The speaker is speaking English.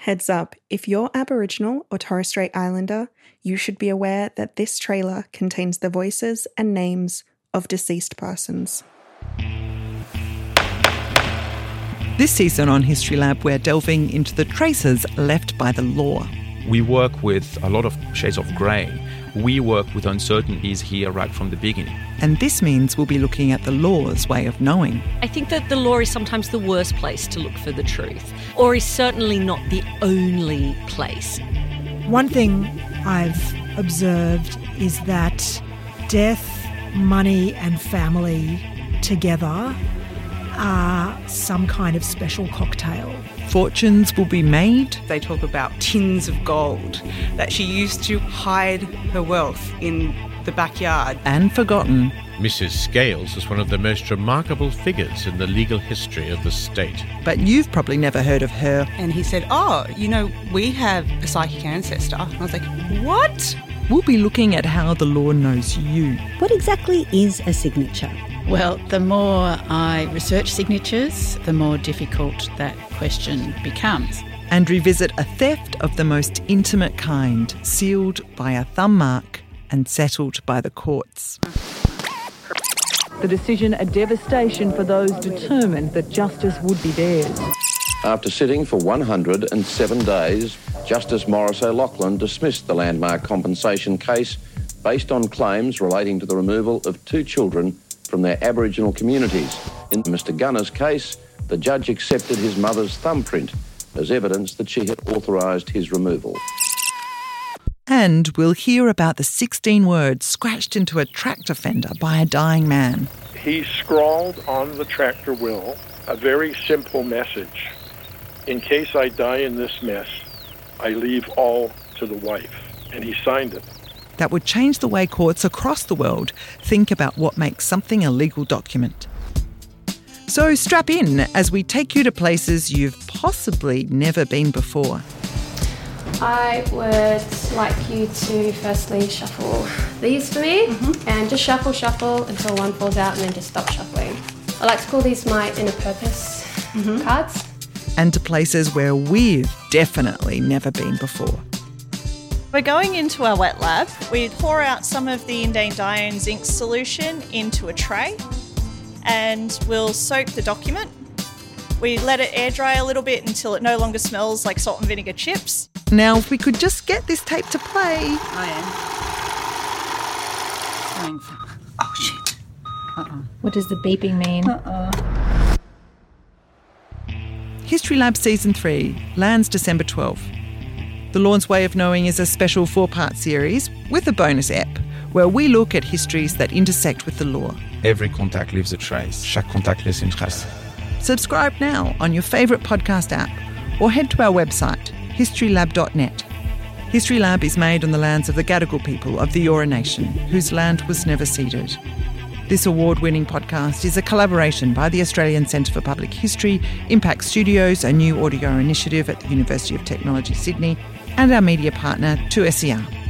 Heads up, if you're Aboriginal or Torres Strait Islander, you should be aware that this trailer contains the voices and names of deceased persons. This season on History Lab, we're delving into the traces left by the law. We work with a lot of shades of grey. We work with uncertainties here right from the beginning. And this means we'll be looking at the law's way of knowing. I think that the law is sometimes the worst place to look for the truth, or is certainly not the only place. One thing I've observed is that death, money and family together are some kind of special cocktail. Fortunes will be made. They talk about tins of gold, that she used to hide her wealth in the backyard. And forgotten. Mrs. Scales is one of the most remarkable figures in the legal history of the state. But you've probably never heard of her. And he said, we have a psychic ancestor. And I was like, what? We'll be looking at how the law knows you. What exactly is a signature? Well, the more I research signatures, the more difficult that question becomes. And revisit a theft of the most intimate kind, sealed by a thumb mark and settled by the courts. The decision a devastation for those determined that justice would be theirs. After sitting for 107 days, Justice Morris O'Loughlin dismissed the landmark compensation case based on claims relating to the removal of 2 children from their Aboriginal communities. In Mr. Gunner's case, the judge accepted his mother's thumbprint as evidence that she had authorised his removal. And we'll hear about the 16 words scratched into a tractor fender by a dying man. He scrawled on the tractor wheel a very simple message. In case I die in this mess, I leave all to the wife. And he signed it. That would change the way courts across the world think about what makes something a legal document. So strap in as we take you to places you've possibly never been before. I would like you to firstly shuffle these for me and just shuffle until one falls out and then just stop shuffling. I like to call these my inner purpose cards. And to places where we've definitely never been before. We're going into our wet lab. We pour out some of the Indane Dione zinc solution into a tray and we'll soak the document. We let it air dry a little bit until it no longer smells like salt and vinegar chips. Now, if we could just get this tape to play. I am. Oh, shit. What does the beeping mean? History Lab Season 3 lands December 12th. The Law's Way of Knowing is a special 4-part series with a bonus ep where we look at histories that intersect with the law. Every contact leaves a trace. Chaque contact laisse une trace. Subscribe now on your favourite podcast app or head to our website, historylab.net. History Lab is made on the lands of the Gadigal people of the Eora Nation, whose land was never ceded. This award-winning podcast is a collaboration by the Australian Centre for Public History, Impact Studios, a new audio initiative at the University of Technology, Sydney, and our media partner, 2SER.